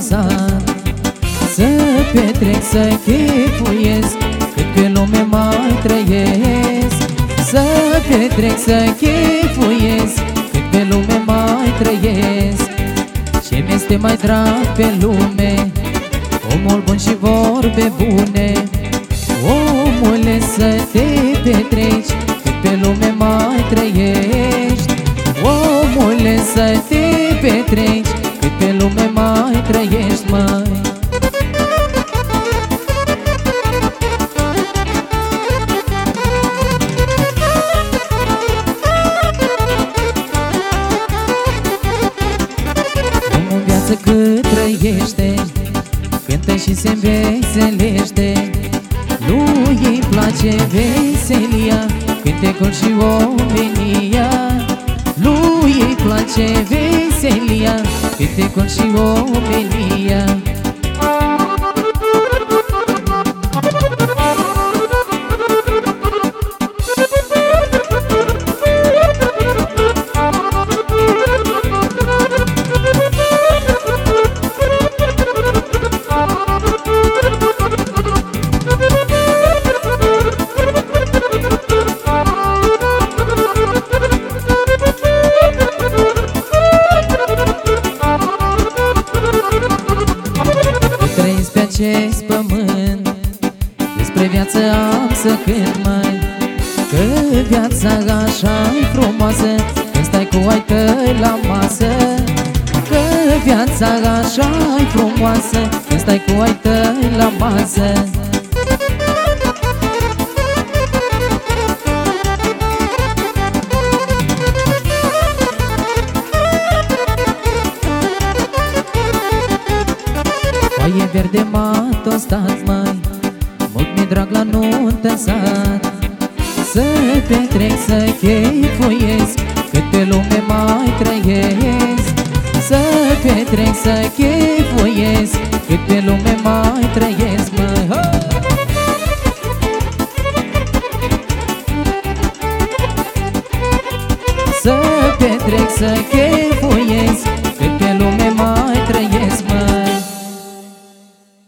sat. Să petrec, să chefuiesc, cât pe lume mai trăiesc. Să petrec, să chefuiesc, cât pe lume mai trăiesc. Ce mi-este mai drag pe lume, omul bun și vorbe bune. Omule, să te petreci, cât pe lume mai trăiești. Omule, să te petreci, cât pe lume mai trăiești, măi. Omul în viață cât trăiește, cântă și se înveselește. Lui îi place veselia, cântecul și omenia. Lui îi place veselia, cântecul și omenia. Acest pământ, despre viață am să cânt, mai că viața așa-i frumoasă când stai cu ai tăi la masă. Că viața așa-i frumoasă când stai cu ai tăi la masă. Foaie verde m-a tostat, mai mult mi-e drag la nuntă în sat. Să petrec, să chefuiesc, cât pe lume mai trăiesc. Să petrec, să chefuiesc,